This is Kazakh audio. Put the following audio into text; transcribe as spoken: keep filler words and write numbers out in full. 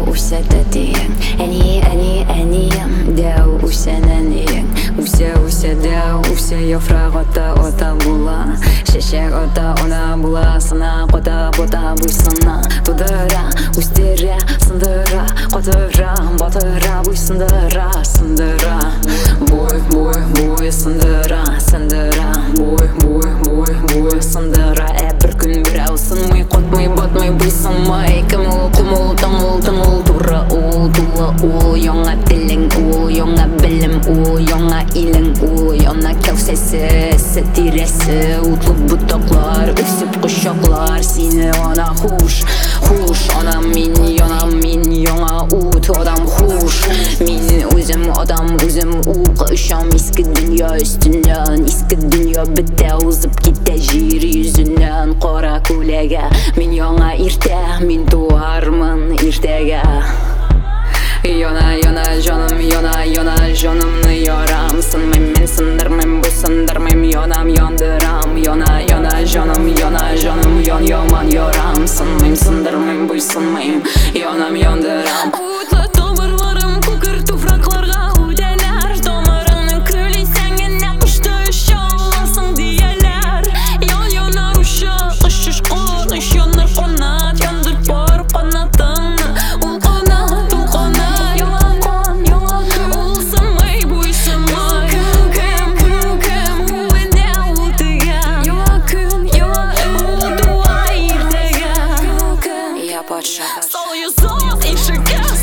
усе дәтең Әне, әне, әнеем Дәу үсен әнең Үсе, үсе дәу Үсе яфрaq ота, ота була Шешек ота, она була Сына қота, бота, буйсына Будыра, үстере, сындыра Қотыра, батыра, буйсындыра Сындыра, буй, буй, буй Сындыра, сындыра Буй, буй, буй, буй Сындыра, ә бір күн бірәу Сынмай, қотмай, батмай, буйсынмай Кіміл, құмыл, тамыл, тамыл Тура ул, тула ул Яңа тілің ул, яңа білім ул Яңа илің ул, яңа кәусесі Әсі тиресі, утлы бұтақлар Үсіп құшақлар, сені ана хуш Хуш, анам мен, янам мен Яңа ут, адам хуш Мен өзім, адам өзім Уқ үшам ескі дүния үстінен Ескі дүния бітті ұзып кетті жер yüzінен Қора көлеге, мен яңа ирте Мен туармын иртеге Яна, яна, жаным, яна, яна, жанымны ярам Сынмайм, мен сындырмайм, бұл сындырмайм Янам, яндырам, яна, яна, жаным, яна, жаным Ян, яман, ярам Сынмайм, сындырмайм, бұл сынмайм Янам, яндырам Утлы tomырларым көкір туфрақларға үдәләр Tomырыңның күлін сәңгенә құшты үші аласың дияләр Ян, янар ұшы, ұшыш қон Үш янар қонат, яндыр бар қанатыңны Ул қанат, ул қанат Яңа қон, яңа күн Ул сынмай, бұй сынмай Кім, кім, кім Үвенде ұлтыға Яңа күн, яңа ул туа иртеге Я патша Сол юзот, ишігі